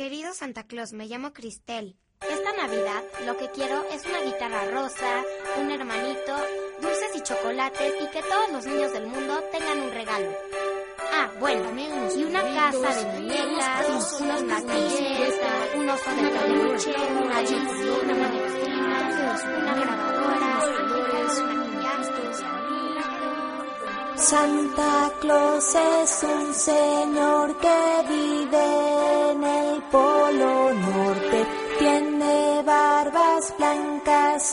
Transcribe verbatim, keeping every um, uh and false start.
Querido Santa Claus, me llamo Cristel. Esta Navidad lo que quiero es una guitarra rosa, un hermanito, dulces y chocolates y que todos los niños del mundo tengan un regalo. Ah, bueno, y una casa de muñecas, unos patines, un oso de peluche, una Disney, una manecina, una grabadora, una Santa Claus es un señor que vive en el Polo Norte, tiene barbas blancas